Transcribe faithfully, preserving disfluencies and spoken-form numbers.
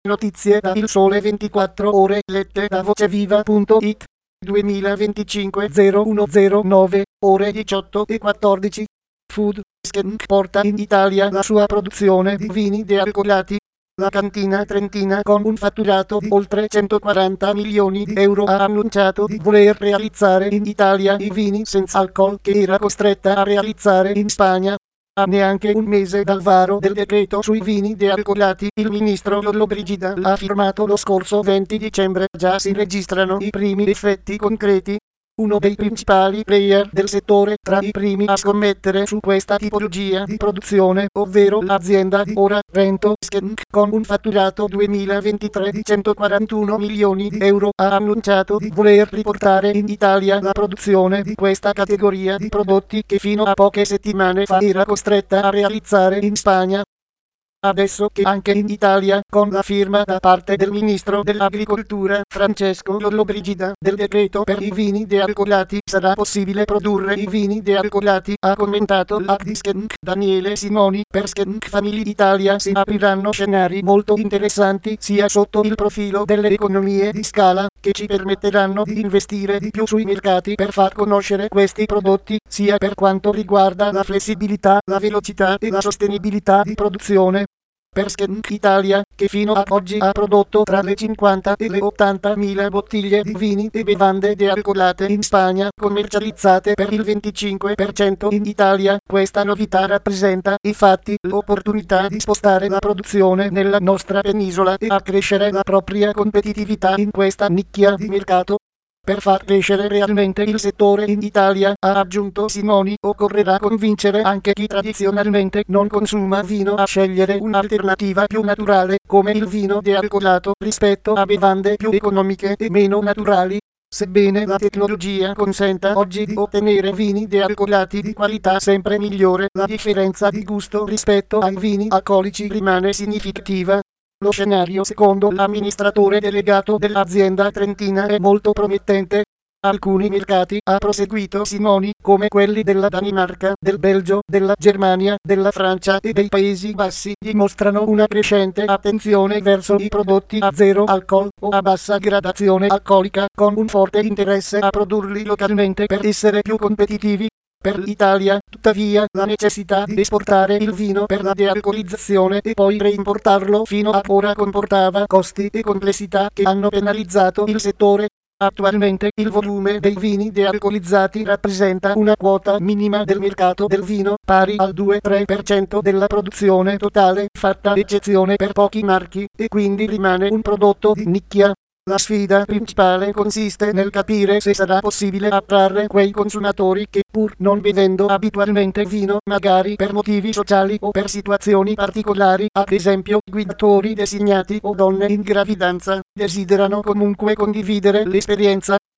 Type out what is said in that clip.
Notizie da Il Sole ventiquattro Ore lette da voceviva punto it duemilaventicinque zero uno zero nove ore diciotto e quattordici. Food Skank porta in Italia la sua produzione di vini dealcolati. La cantina trentina, con un fatturato di oltre centoquaranta milioni di euro, ha annunciato di voler realizzare in Italia i vini senza alcol che era costretta a realizzare in Spagna. A neanche un mese dal varo del decreto sui vini dealcolati, il ministro Lollobrigida ha affermato lo scorso venti dicembre: già si registrano i primi effetti concreti. Uno dei principali player del settore, tra i primi a scommettere su questa tipologia di produzione, ovvero l'azienda di Ora Rento Skank, con un fatturato duemilaventitré di centoquarantuno milioni di euro, ha annunciato di voler riportare in Italia la produzione di questa categoria di prodotti che fino a poche settimane fa era costretta a realizzare in Spagna. Adesso che anche in Italia, con la firma da parte del ministro dell'Agricoltura Francesco Lollobrigida del decreto per i vini dealcolati, sarà possibile produrre i vini dealcolati, ha commentato l'A D di Skank Daniele Simoni. Per Skank Family Italia si apriranno scenari molto interessanti sia sotto il profilo delle economie di scala, che ci permetteranno di investire di più sui mercati per far conoscere questi prodotti, sia per quanto riguarda la flessibilità, la velocità e la sostenibilità di produzione. Per Skank Italia, che fino ad oggi ha prodotto tra le cinquanta e le ottantamila bottiglie di vini e bevande dealcolate in Spagna, commercializzate per il venticinque per cento in Italia, questa novità rappresenta, infatti, l'opportunità di spostare la produzione nella nostra penisola e accrescere la propria competitività in questa nicchia di mercato. Per far crescere realmente il settore in Italia, ha aggiunto Simoni, occorrerà convincere anche chi tradizionalmente non consuma vino a scegliere un'alternativa più naturale, come il vino dealcolato, rispetto a bevande più economiche e meno naturali. Sebbene la tecnologia consenta oggi di ottenere vini dealcolati di qualità sempre migliore, la differenza di gusto rispetto ai vini alcolici rimane significativa. Lo scenario, secondo l'amministratore delegato dell'azienda trentina, è molto promettente. Alcuni mercati, ha proseguito Simoni, come quelli della Danimarca, del Belgio, della Germania, della Francia e dei Paesi Bassi, dimostrano una crescente attenzione verso i prodotti a zero alcol o a bassa gradazione alcolica, con un forte interesse a produrli localmente per essere più competitivi. Per l'Italia, tuttavia, la necessità di esportare il vino per la dealcolizzazione e poi reimportarlo fino ad ora comportava costi e complessità che hanno penalizzato il settore. Attualmente il volume dei vini dealcolizzati rappresenta una quota minima del mercato del vino, pari al due-tre per cento della produzione totale, fatta eccezione per pochi marchi, e quindi rimane un prodotto di nicchia. La sfida principale consiste nel capire se sarà possibile attrarre quei consumatori che, pur non bevendo abitualmente vino, magari per motivi sociali o per situazioni particolari, ad esempio guidatori designati o donne in gravidanza, desiderano comunque condividere l'esperienza.